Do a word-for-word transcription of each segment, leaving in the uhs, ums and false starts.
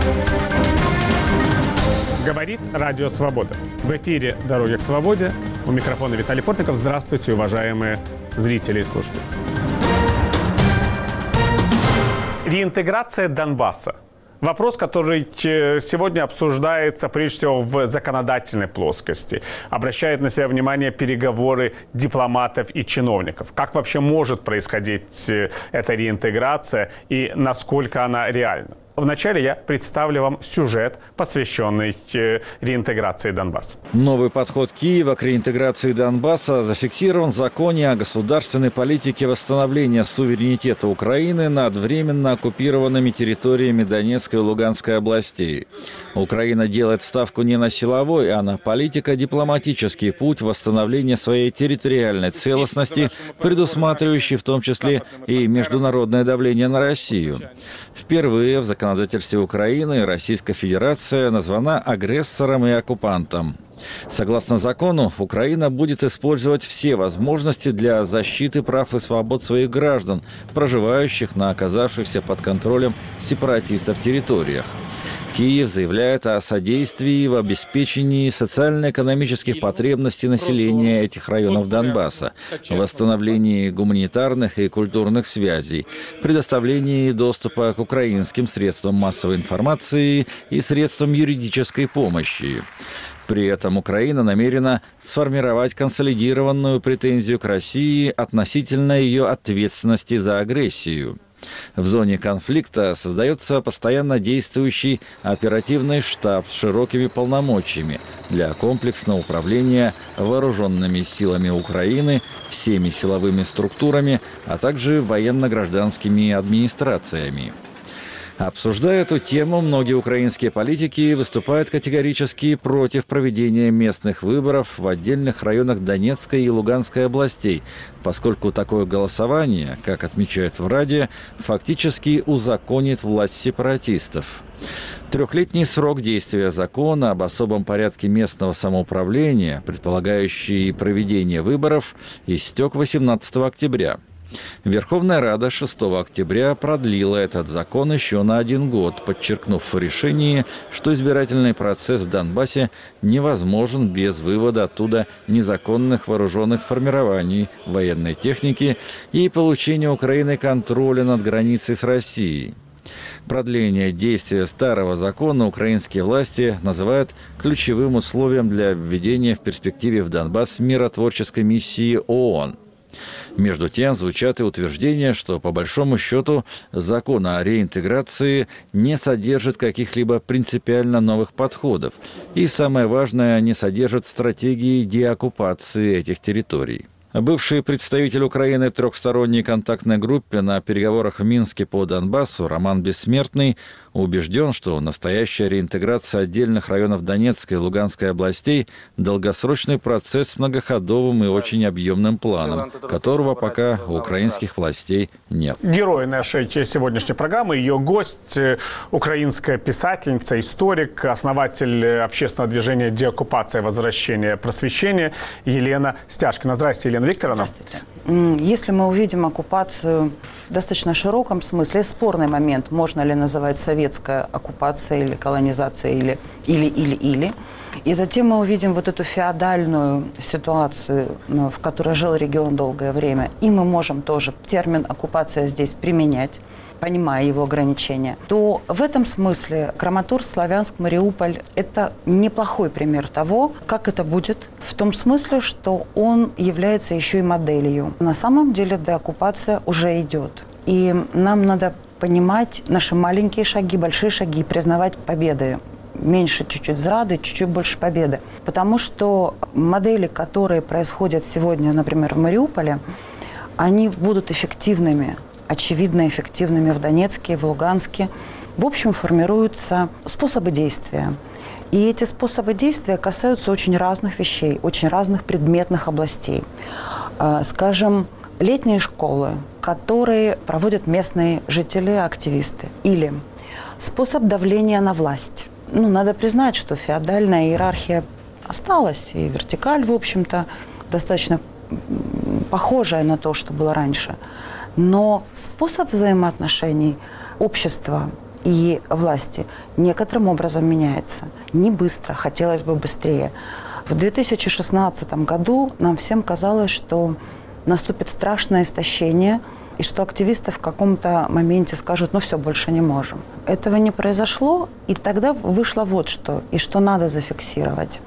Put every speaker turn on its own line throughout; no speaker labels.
Говорит Радио Свобода. В эфире «Дороги к свободе». У микрофона Виталий Портников. Здравствуйте, уважаемые зрители и слушатели. Реинтеграция Донбасса. Вопрос, который сегодня обсуждается прежде всего в законодательной плоскости. Обращает на себя внимание переговоры дипломатов и чиновников. Как вообще может происходить эта реинтеграция и насколько она реальна? Вначале я представлю вам сюжет, посвященный реинтеграции Донбасса.
Новый подход Киева к реинтеграции Донбасса зафиксирован в законе о государственной политике восстановления суверенитета Украины над временно оккупированными территориями Донецкой и Луганской областей. Украина делает ставку не на силовой, а на политико-дипломатический путь восстановления своей территориальной целостности, предусматривающий в том числе и международное давление на Россию. Впервые в законодательстве Украины Российская Федерация названа агрессором и оккупантом. Согласно закону, Украина будет использовать все возможности для защиты прав и свобод своих граждан, проживающих на оказавшихся под контролем сепаратистов территориях. Киев заявляет о содействии в обеспечении социально-экономических потребностей населения этих районов Донбасса, восстановлении гуманитарных и культурных связей, предоставлении доступа к украинским средствам массовой информации и средствам юридической помощи. При этом Украина намерена сформировать консолидированную претензию к России относительно ее ответственности за агрессию. В зоне конфликта создается постоянно действующий оперативный штаб с широкими полномочиями для комплексного управления вооруженными силами Украины, всеми силовыми структурами, а также военно-гражданскими администрациями. Обсуждая эту тему, многие украинские политики выступают категорически против проведения местных выборов в отдельных районах Донецкой и Луганской областей, поскольку такое голосование, как отмечают в Раде, фактически узаконит власть сепаратистов. Трехлетний срок действия закона об особом порядке местного самоуправления, предполагающий проведение выборов, истек восемнадцатого октября. Верховная Рада шестого октября продлила этот закон еще на один год, подчеркнув в решении, что избирательный процесс в Донбассе невозможен без вывода оттуда незаконных вооруженных формирований, военной техники и получения Украины контроля над границей с Россией. Продление действия старого закона украинские власти называют ключевым условием для введения в перспективе в Донбасс миротворческой миссии ООН. Между тем, звучат и утверждения, что, по большому счету, закон о реинтеграции не содержит каких-либо принципиально новых подходов. И, самое важное, не содержит стратегии деоккупации этих территорий. Бывший представитель Украины в трехсторонней контактной группе на переговорах в Минске по Донбассу Роман Бессмертный убежден, что настоящая реинтеграция отдельных районов Донецкой и Луганской областей – долгосрочный процесс с многоходовым и очень объемным планом, которого пока у украинских властей нет.
Герой нашей сегодняшней программы, ее гость, украинская писательница, историк, основатель общественного движения «Деоккупация. Возвращение. Просвещение» Елена Стяжкина. Здравствуйте, Елена Викторовна.
Здравствуйте. Если мы увидим оккупацию в достаточно широком смысле, спорный момент, можно ли называть советская оккупация или колонизация, или или-или-или. И затем мы увидим вот эту феодальную ситуацию, в которой жил регион долгое время, и мы можем тоже термин «оккупация» здесь применять, понимая его ограничения, то в этом смысле Краматорск, Славянск, Мариуполь – это неплохой пример того, как это будет, в том смысле, что он является еще и моделью. На самом деле деоккупация уже идет. И нам надо понимать наши маленькие шаги, большие шаги, признавать победы. Меньше чуть-чуть зрады, чуть-чуть больше победы. Потому что модели, которые происходят сегодня, например, в Мариуполе, они будут эффективными, очевидно эффективными в Донецке, в Луганске. В общем, формируются способы действия. И эти способы действия касаются очень разных вещей, очень разных предметных областей. Скажем, летние школы, которые проводят местные жители, активисты. Или способ давления на власть. Ну, надо признать, что феодальная иерархия осталась, и вертикаль, в общем-то, достаточно похожая на то, что было раньше. Но способ взаимоотношений общества и власти некоторым образом меняется. Не быстро, хотелось бы быстрее. В две тысячи шестнадцатом году нам всем казалось, что наступит страшное истощение, и что активисты в каком-то моменте скажут: ну все, больше не можем. Этого не произошло, и тогда вышло вот что, и что надо зафиксировать.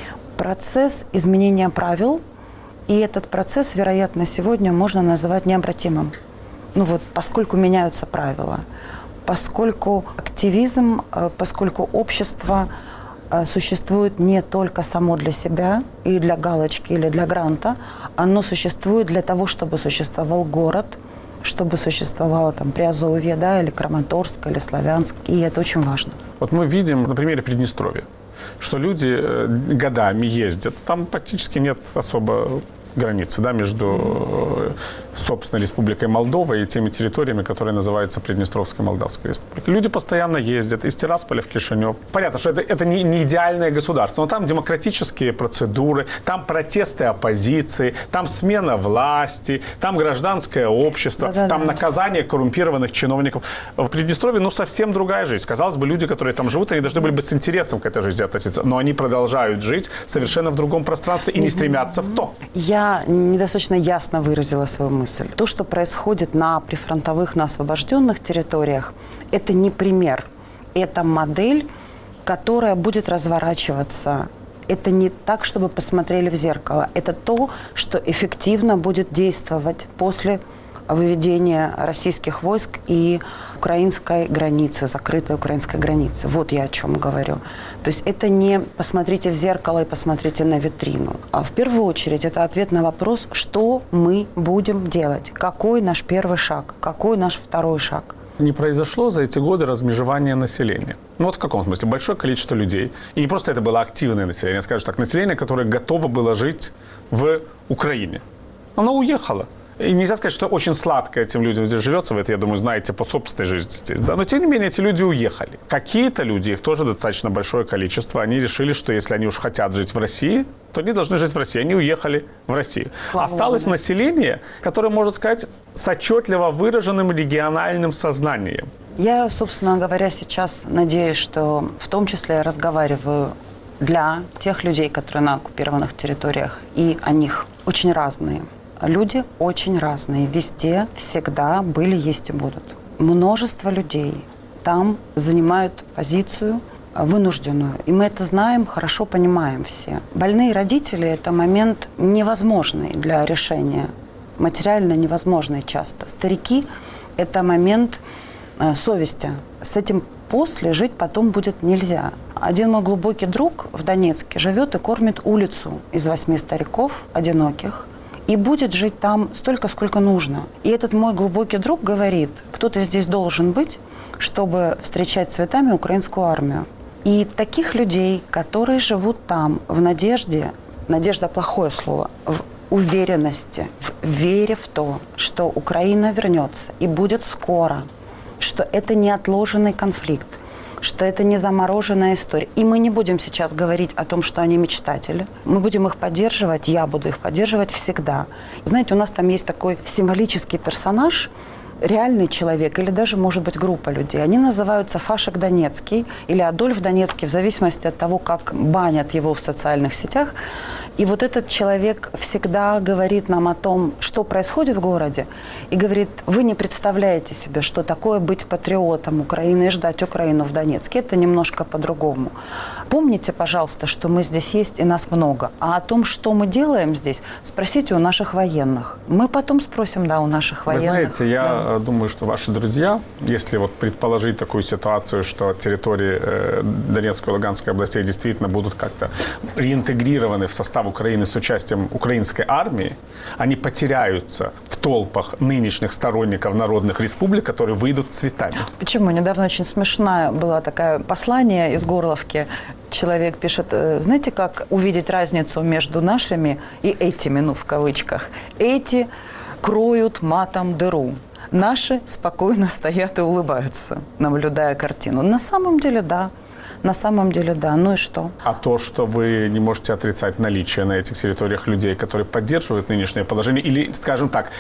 Процесс изменения правил, и этот процесс, вероятно, сегодня можно называть необратимым. Ну вот, поскольку меняются правила, поскольку активизм, поскольку общество существует не только само для себя и для галочки или для гранта, оно существует для того, чтобы существовал город, чтобы существовало там Приазовье, да, или Краматорск, или Славянск, и это очень важно.
Вот мы видим на примере Приднестровья, что люди годами ездят, там практически нет особо границы, да, между, собственно, Республикой Молдова и теми территориями, которые называются Приднестровской Молдавской Республикой. Люди постоянно ездят из Тирасполя в Кишинев. Понятно, что это, это не, не идеальное государство, но там демократические процедуры, там протесты оппозиции, там смена власти, там гражданское общество, да-да-да. Там наказание коррумпированных чиновников. В Приднестровье, ну, совсем другая жизнь. Казалось бы, люди, которые там живут, они должны были бы с интересом к этой жизни относиться, но они продолжают жить совершенно в другом пространстве и не стремятся в то.
Я недостаточно ясно выразила свою мысль. То, что происходит на прифронтовых, на освобожденных территориях, это не пример. Это модель, которая будет разворачиваться. Это не так, чтобы посмотрели в зеркало. Это то, что эффективно будет действовать после выведения российских войск и украинской границы, закрытой украинской границы. Вот я о чем говорю. То есть это не посмотрите в зеркало и посмотрите на витрину. А в первую очередь это ответ на вопрос, что мы будем делать, какой наш первый шаг, какой наш второй шаг.
Не произошло за эти годы размежевание населения. Ну вот в каком смысле? Большое количество людей. И не просто это было активное население, скажем так, население, которое готово было жить в Украине. Оно уехало. И нельзя сказать, что очень сладко этим людям здесь живется, вы это, я думаю, знаете по собственной жизни здесь. Да? Но, тем не менее, эти люди уехали. Какие-то люди, их тоже достаточно большое количество, они решили, что если они уж хотят жить в России, то они должны жить в России. Они уехали в Россию. Слава Осталось Богу. Население, которое, можно сказать, с отчетливо выраженным региональным сознанием.
Я, собственно говоря, сейчас надеюсь, что в том числе я разговариваю для тех людей, которые на оккупированных территориях, и о них очень разные. Люди очень разные. Везде, всегда были, есть и будут. Множество людей там занимают позицию вынужденную. И мы это знаем, хорошо понимаем все. Больные родители – это момент невозможный для решения. Материально невозможный часто. Старики – это момент э, совести. С этим после жить потом будет нельзя. Один мой глубокий друг в Донецке живет и кормит улицу из восьми стариков одиноких. И будет жить там столько, сколько нужно. И этот мой глубокий друг говорит, кто-то здесь должен быть, чтобы встречать цветами украинскую армию. И таких людей, которые живут там в надежде, надежда – плохое слово, в уверенности, в вере в то, что Украина вернется и будет скоро, что это не отложенный конфликт, что это не замороженная история. И мы не будем сейчас говорить о том, что они мечтатели. Мы будем их поддерживать, я буду их поддерживать всегда. Знаете, у нас там есть такой символический персонаж, реальный человек или даже, может быть, группа людей. Они называются Фашек Донецкий или Адольф Донецкий, в зависимости от того, как банят его в социальных сетях. И вот этот человек всегда говорит нам о том, что происходит в городе, и говорит, вы не представляете себе, что такое быть патриотом Украины и ждать Украину в Донецке. Это немножко по-другому. Помните, пожалуйста, что мы здесь есть и нас много. А о том, что мы делаем здесь, спросите у наших военных. Мы потом спросим, да, у наших военных.
Вы знаете, я
да.
думаю, что ваши друзья, если вот предположить такую ситуацию, что территории э, Донецкой и Луганской областей действительно будут как-то реинтегрированы в состав Украины с участием украинской армии, они потеряются в толпах нынешних сторонников народных республик, которые выйдут цветами.
Почему? Недавно очень смешная была такая послание из Горловки. Человек пишет, знаете, как увидеть разницу между нашими и этими, ну, в кавычках. Эти кроют матом дыру. Наши спокойно стоят и улыбаются, наблюдая картину. На самом деле, да. На самом деле, да. Ну и что?
А то, что вы не можете отрицать наличие на этих территориях людей, которые поддерживают нынешнее положение, или, скажем так,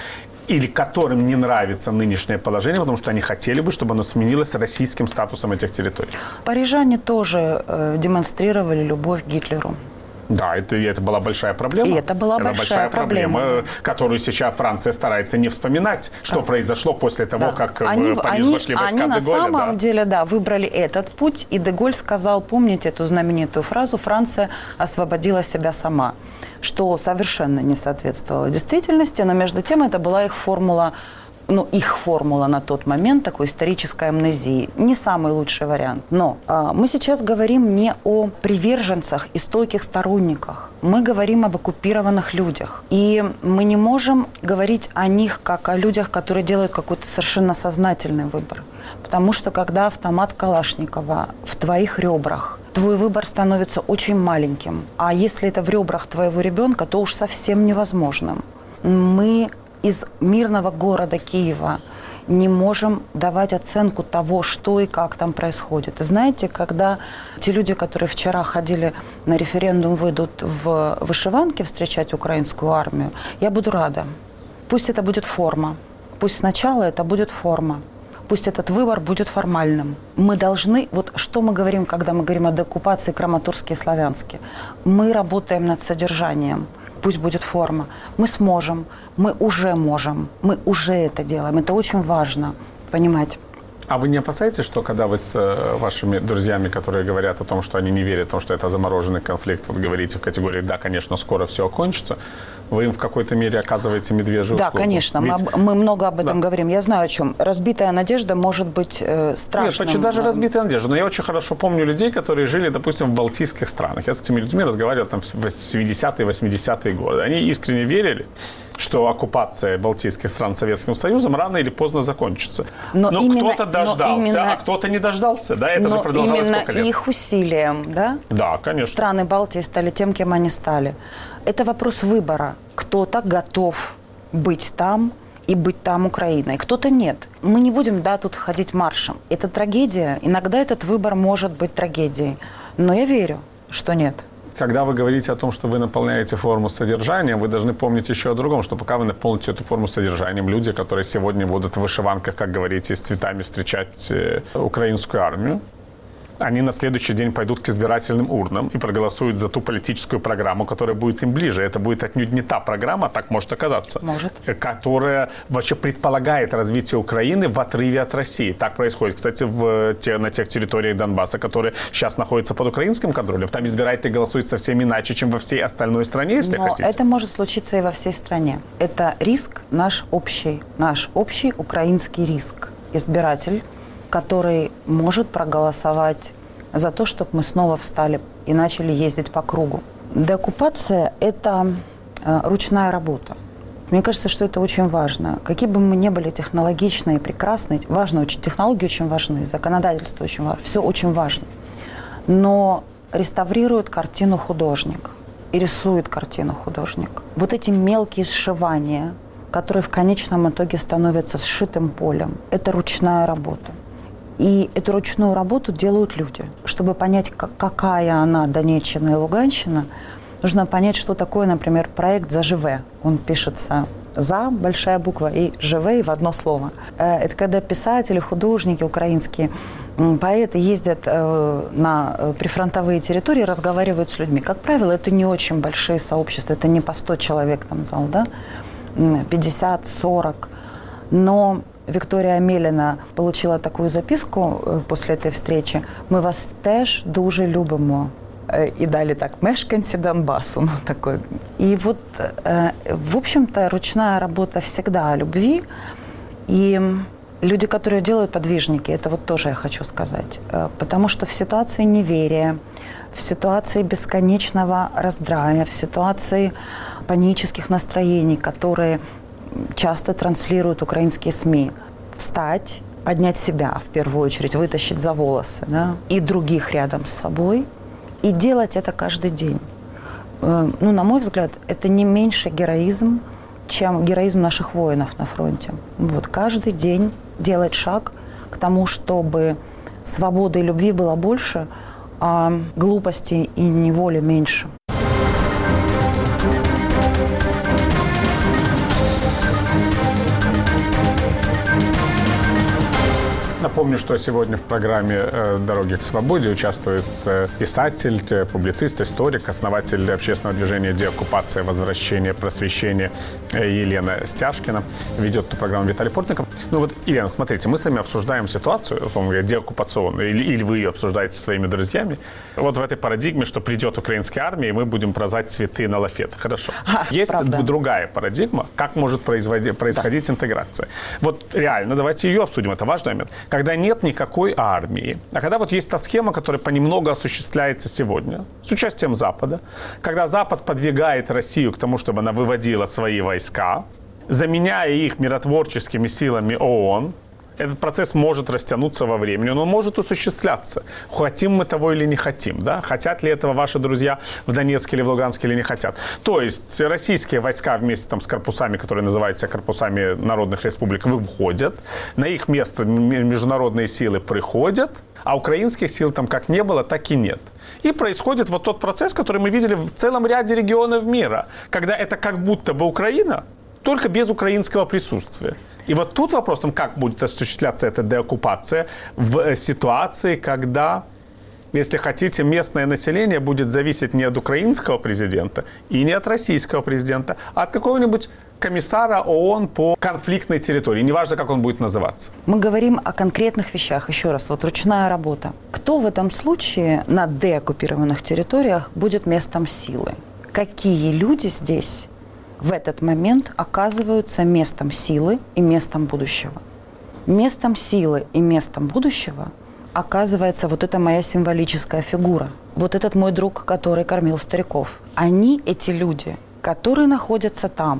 или которым не нравится нынешнее положение, потому что они хотели бы, чтобы оно сменилось российским статусом этих территорий?
Парижане тоже э, демонстрировали любовь к Гитлеру.
Да, это, это была большая проблема.
И это была
это
большая,
большая проблема,
проблема,
которую сейчас Франция старается не вспоминать, что да. произошло после того, да. как
они,
в Париж
они,
вошли войска
они
де Голля.
Они на самом
да.
деле, да, выбрали этот путь, и де Голль сказал, помните эту знаменитую фразу, Франция освободила себя сама, что совершенно не соответствовало действительности, но между тем это была их формула, ну, их формула на тот момент такой исторической амнезии. Не самый лучший вариант. Но а, мы сейчас говорим не о приверженцах и стойких сторонниках. Мы говорим об оккупированных людях. И мы не можем говорить о них как о людях, которые делают какой-то совершенно сознательный выбор. Потому что когда автомат Калашникова в твоих ребрах, твой выбор становится очень маленьким. А если это в ребрах твоего ребенка, то уж совсем невозможным. Мы из мирного города Киева не можем давать оценку того, что и как там происходит. Знаете, когда те люди, которые вчера ходили на референдум, выйдут в вышиванке встречать украинскую армию, я буду рада. Пусть это будет форма. Пусть сначала это будет форма. Пусть этот выбор будет формальным. Мы должны, вот что мы говорим, когда мы говорим о деоккупации Краматорске и Славянске, мы работаем над содержанием. Пусть будет форма. Мы сможем, мы уже можем, мы уже это делаем. Это очень важно понимать.
А вы не опасаетесь, что когда вы с вашими друзьями, которые говорят о том, что они не верят в том, что это замороженный конфликт, вот говорите в категории «да, конечно, скоро все окончится», вы им в какой-то мере оказываете медвежью услугу?
Да, конечно. Ведь... Мы, мы много об этом да. говорим. Я знаю, о чем. Разбитая надежда может быть э, страшным.
Нет, почти даже разбитая надежда. Но я очень хорошо помню людей, которые жили, допустим, в балтийских странах. Я с этими людьми разговаривал там в семидесятые, восьмидесятые годы. Они искренне верили, что оккупация балтийских стран Советским Союзом рано или поздно закончится. Но, но именно, кто-то дождался, но именно, а кто-то не дождался. Да? Это же продолжалось сколько лет?
Именно их усилием, да?
Да, конечно.
Страны Балтии стали тем, кем они стали. Это вопрос выбора. Кто-то готов быть там и быть там Украиной, кто-то нет. Мы не будем, да, тут ходить маршем. Это трагедия. Иногда этот выбор может быть трагедией. Но я верю, что нет.
Когда вы говорите о том, что вы наполняете форму содержанием, вы должны помнить еще о другом, что пока вы наполните эту форму содержанием, люди, которые сегодня будут в вышиванках, как говорите, с цветами встречать украинскую армию, они на следующий день пойдут к избирательным урнам и проголосуют за ту политическую программу, которая будет им ближе. Это будет отнюдь не та программа, так может оказаться,
может.
которая вообще предполагает развитие Украины в отрыве от России. Так происходит, кстати, в те, на тех территориях Донбасса, которые сейчас находятся под украинским контролем. Там избиратели голосуют совсем иначе, чем во всей остальной стране, если
Но
хотите.
это может случиться и во всей стране. Это риск наш общий, наш общий украинский риск. Избиратель, который может проголосовать за то, чтобы мы снова встали и начали ездить по кругу. Деоккупация – это э, ручная работа. Мне кажется, что это очень важно. Какие бы мы ни были технологичные и прекрасные, важно, очень, технологии очень важны, законодательство очень важно, все очень важно. Но реставрирует картину художник и рисует картину художник. Вот эти мелкие сшивания, которые в конечном итоге становятся сшитым полем, это ручная работа. И эту ручную работу делают люди. Чтобы понять, какая она Донеччина и Луганщина, нужно понять, что такое, например, проект «Заживе». Он пишется «За», большая буква, и «Живе» в одно слово. Это когда писатели, художники, украинские поэты ездят на прифронтовые территории, разговаривают с людьми. Как правило, это не очень большие сообщества, это не по сто человек там зал, да? пятьдесят сорок. Но Вікторія Амеліна получила таку записку після цієї зустрічі. Ми вас теж дуже любимо. И дали так, мешканцы Донбасса. Ну, такой. И вот, в общем-то, ручная работа всегда о любви. И люди, которые делают подвижники, это вот тоже я хочу сказать. Потому что в ситуации неверия, в ситуации бесконечного раздрая, в ситуации панических настроений, которые часто транслируют украинские СМИ, встать, поднять себя в первую очередь, вытащить за волосы, да, и других рядом с собой, и делать это каждый день. Ну, на мой взгляд, это не меньше героизм, чем героизм наших воинов на фронте. Вот, каждый день делать шаг к тому, чтобы свободы и любви было больше, а глупости и неволи меньше.
Напомню, что сегодня в программе «Дороги к свободе» участвует писатель, публицист, историк, основатель общественного движения «Деоккупация, возвращение, просвещение» Елена Стяжкина. Ведет эту программу Виталий Портников. Ну вот, Елена, смотрите, мы с вами обсуждаем ситуацию, условно говоря, деоккупационную, или, или вы ее обсуждаете со своими друзьями. Вот в этой парадигме, что придет украинская армия, и мы будем прозать цветы на лафетах. Хорошо. А, Есть правда. другая парадигма, как может происходить да. интеграция. Вот реально, давайте ее обсудим, это важный момент. Когда нет никакой армии, а когда вот есть та схема, которая понемногу осуществляется сегодня, с участием Запада, когда Запад подвигает Россию к тому, чтобы она выводила свои войска, заменяя их миротворческими силами ООН, этот процесс может растянуться во времени, но он может осуществляться. Хотим мы того или не хотим, да? Хотят ли этого ваши друзья в Донецке или в Луганске или не хотят? То есть российские войска вместе там, с корпусами, которые называются корпусами народных республик, выходят, на их место международные силы приходят, а украинских сил там как не было, так и нет. И происходит вот тот процесс, который мы видели в целом ряде регионов мира, когда это как будто бы Украина, только без украинского присутствия. И вот тут вопрос, как будет осуществляться эта деоккупация в ситуации, когда, если хотите, местное население будет зависеть не от украинского президента и не от российского президента, а от какого-нибудь комиссара ООН по конфликтной территории. Неважно, как он будет называться.
Мы говорим о конкретных вещах. Еще раз, вот ручная работа. Кто в этом случае на деоккупированных территориях будет местом силы? Какие люди здесь в этот момент оказываются местом силы и местом будущего? Местом силы и местом будущего оказывается вот эта моя символическая фигура. Вот этот мой друг, который кормил стариков. Они, эти люди, которые находятся там,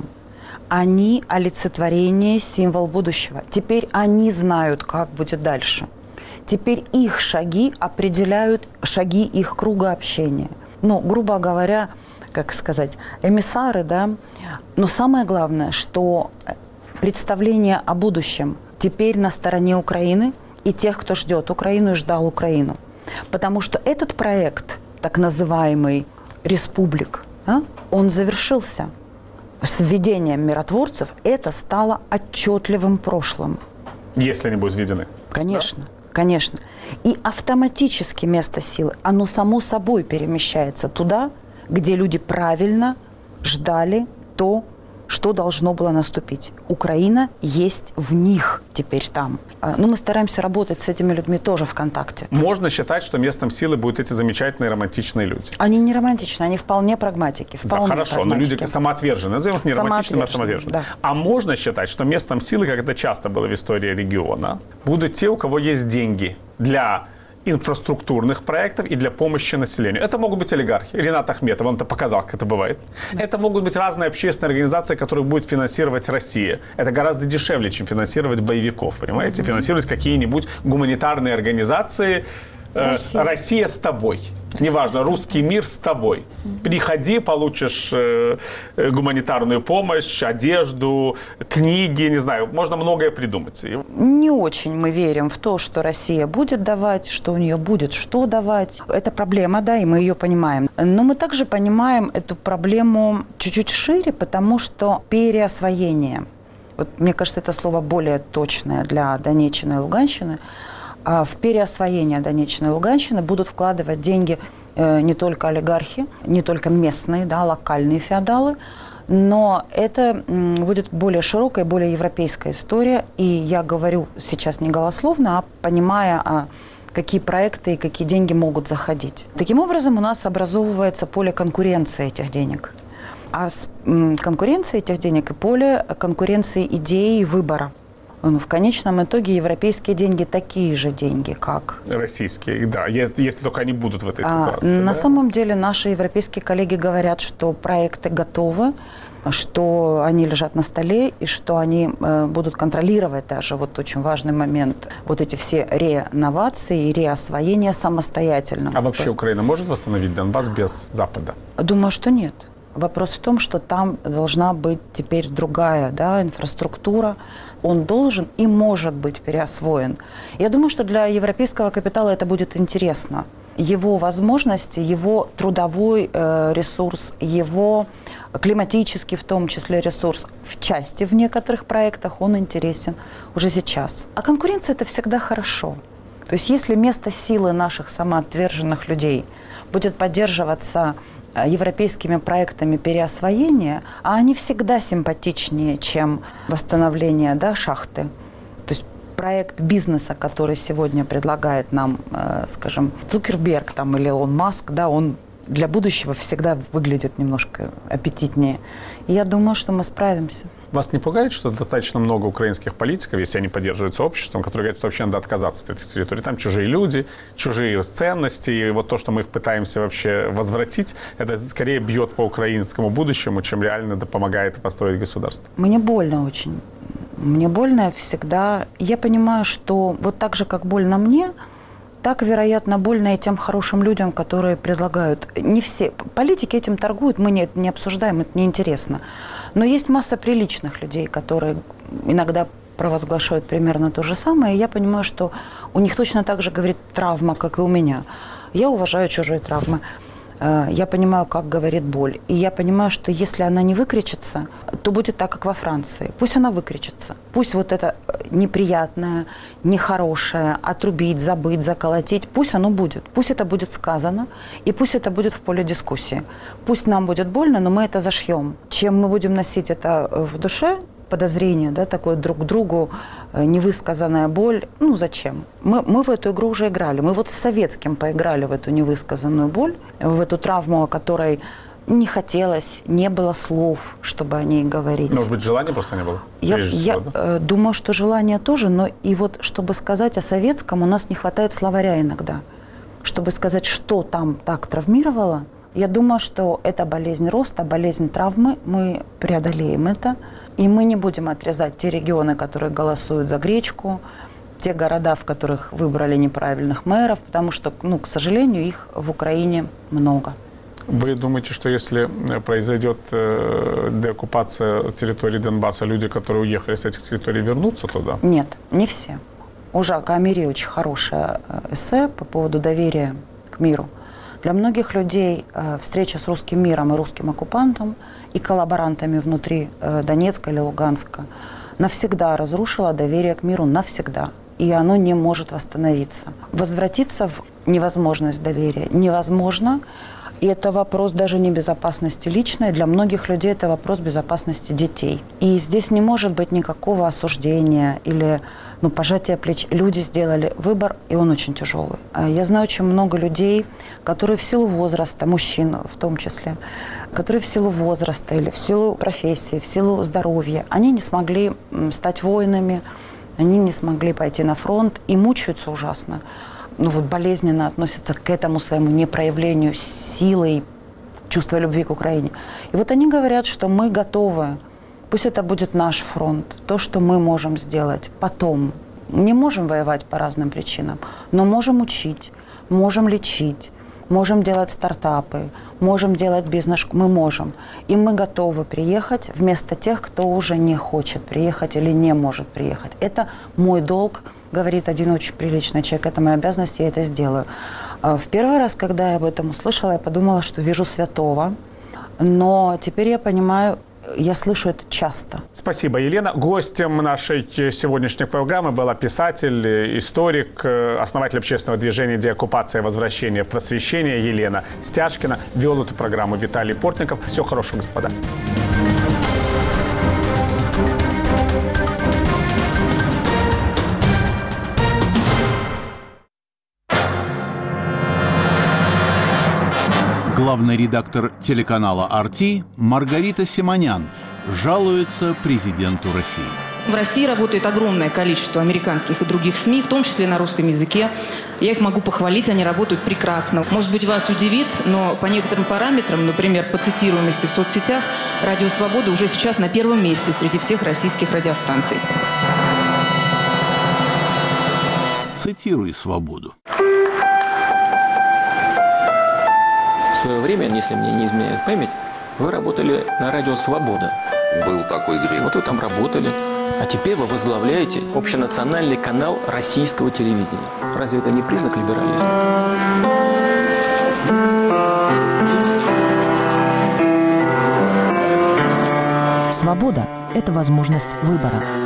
они олицетворение, символ будущего. Теперь они знают, как будет дальше. Теперь их шаги определяют шаги их круга общения. Ну, грубо говоря, как сказать, эмиссары, да. Но самое главное, что представление о будущем теперь на стороне Украины и тех, кто ждет Украину и ждал Украину. Потому что этот проект, так называемый республик, да, он завершился. С введением миротворцев это стало отчетливым прошлым.
Если они будут введены.
Конечно. Да? Конечно. И автоматически место силы, оно само собой перемещается туда, где люди правильно ждали то, что должно было наступить. Украина есть в них теперь там. Но мы стараемся работать с этими людьми тоже в контакте.
Можно считать, что местом силы будут эти замечательные романтичные люди?
Они не романтичные, они вполне прагматики. Вполне
да, хорошо,
прагматики.
Но люди самоотверженные. Назовем их не романтичными, а самоотверженными. Да. А можно считать, что местом силы, как это часто было в истории региона, будут те, у кого есть деньги для инфраструктурных проектов и для помощи населению. Это могут быть олигархи. Ренат Ахметов, он это показал, как это бывает. Да. Это могут быть разные общественные организации, которые будет финансировать Россия. Это гораздо дешевле, чем финансировать боевиков, понимаете? Mm-hmm. Финансировать какие-нибудь гуманитарные организации. Россия. Россия с тобой. Неважно, русский мир с тобой. Приходи, получишь э, гуманитарную помощь, одежду, книги, не знаю, можно многое придумать.
Не очень мы верим в то, что Россия будет давать, что у нее будет что давать. Это проблема, да, и мы ее понимаем. Но мы также понимаем эту проблему чуть-чуть шире, потому что переосвоение, вот мне кажется, это слово более точное для Донеччины и Луганщины, в переосвоение Донеччины и Луганщины будут вкладывать деньги э, не только олигархи, не только местные, да, локальные феодалы, но это м, будет более широкая, более европейская история. И я говорю сейчас не голословно, а понимая, а, какие проекты и какие деньги могут заходить. Таким образом, у нас образовывается поле конкуренции этих денег. А с м, конкуренцией этих денег и поле конкуренции идеи и выбора. Ну, в конечном итоге европейские деньги такие же деньги, как
российские, да, если, если только они будут в этой ситуации.
А, на
да?
самом деле наши европейские коллеги говорят, что проекты готовы, что они лежат на столе и что они э, будут контролировать даже, вот очень важный момент, вот эти все реновации и реосвоения самостоятельно.
А вообще Украина может восстановить Донбасс без Запада?
Думаю, что нет. Вопрос в том, что там должна быть теперь другая, да, инфраструктура. Он должен и может быть переосвоен. Я думаю, что для европейского капитала это будет интересно. его возможности, его трудовой э, ресурс, его климатический в том числе ресурс в части в некоторых проектах, он интересен уже сейчас. А конкуренция – это всегда хорошо. То есть если место силы наших самоотверженных людей будет поддерживаться европейскими проектами переосвоения, а они всегда симпатичнее, чем восстановление, да, шахты. То есть проект бизнеса, который сегодня предлагает нам, э, скажем, Цукерберг там, или Илон Маск, да, он для будущего всегда выглядит немножко аппетитнее. И я думаю, что мы справимся.
Вас не пугает, что достаточно много украинских политиков, если они поддерживаются обществом, которые говорят, что вообще надо отказаться от этих территорий? Там чужие люди, чужие ценности, и вот то, что мы их пытаемся вообще возвратить, это скорее бьет по украинскому будущему, чем реально помогает построить государство.
Мне больно очень. Мне больно всегда. Я понимаю, что вот так же, как больно мне, так, вероятно, больно и тем хорошим людям, которые предлагают. Не все. Политики этим торгуют, мы это не обсуждаем, это неинтересно. Но есть масса приличных людей, которые иногда провозглашают примерно то же самое. И я понимаю, что у них точно так же говорит травма, как и у меня. Я уважаю чужие травмы. Я понимаю, как говорит боль. И я понимаю, что если она не выкричится, то будет так, как во Франции. Пусть она выкричится. Пусть вот это неприятное, нехорошее, отрубить, забыть, заколотить, пусть оно будет. Пусть это будет сказано, и пусть это будет в поле дискуссии. Пусть нам будет больно, но мы это зашьем. Чем мы будем носить это в душе, подозрение, да, такое друг к другу, невысказанная боль, ну зачем? Мы, мы в эту игру уже играли. Мы вот с Советским поиграли в эту невысказанную боль, в эту травму, о которой не хотелось, не было слов, чтобы о ней говорить.
Может быть, желания просто не было?
Я,
всего,
я
да?
э, думаю, что желание тоже, но и вот чтобы сказать о Советском, у нас не хватает словаря иногда. Чтобы сказать, что там так травмировало, я думаю, что это болезнь роста, болезнь травмы, мы преодолеем это. И мы не будем отрезать те регионы, которые голосуют за гречку, те города, в которых выбрали неправильных мэров, потому что, ну, к сожалению, их в Украине много.
Вы думаете, что если произойдет э, деоккупация территории Донбасса, люди, которые уехали с этих территорий, вернутся туда?
Нет, не все. У Жака Амири очень хорошее эссе по поводу доверия к миру. Для многих людей э, встреча с русским миром и русским оккупантом и коллаборантами внутри э, Донецка или Луганска навсегда разрушила доверие к миру, навсегда. И оно не может восстановиться. Возвратиться в невозможность доверия невозможно. И это вопрос даже не безопасности личной. Для многих людей это вопрос безопасности детей. И здесь не может быть никакого осуждения или ну, пожатия плеч. Люди сделали выбор, и он очень тяжелый. Я знаю очень много людей, которые в силу возраста, мужчин в том числе, которые в силу возраста или в силу профессии, в силу здоровья, они не смогли стать воинами, они не смогли пойти на фронт и мучаются ужасно. Ну вот болезненно относятся к этому своему непроявлению силы и чувства любви к Украине. И вот они говорят, что мы готовы, пусть это будет наш фронт, то, что мы можем сделать потом. Не можем воевать по разным причинам, но можем учить, можем лечить, можем делать стартапы, можем делать бизнес, мы можем. И мы готовы приехать вместо тех, кто уже не хочет приехать или не может приехать. Это мой долг, говорит один очень приличный человек, это моя обязанность, я это сделаю. В первый раз, когда я об этом услышала, я подумала, что вижу святого, но теперь я понимаю, я слышу это часто.
Спасибо, Елена. Гостем нашей сегодняшней программы была писатель, историк, основатель общественного движения «Деоккупация, возвращение, просвещение» Елена Стяжкина. Вел эту программу Виталий Портников. Всего хорошего, господа.
Главный редактор телеканала ар ти Маргарита Симонян жалуется президенту России.
В России работает огромное количество американских и других СМИ, в том числе на русском языке. Я их могу похвалить, они работают прекрасно. Может быть, вас удивит, но по некоторым параметрам, например, по цитируемости в соцсетях, «Радио Свобода» уже сейчас на первом месте среди всех российских радиостанций.
Цитируй «Свободу».
В свое время, если мне не изменяет память, вы работали на радио «Свобода».
Был такой грех.
Вот вы там работали. А теперь вы возглавляете общенациональный канал российского телевидения. Разве это не признак либерализма?
Свобода – это возможность выбора.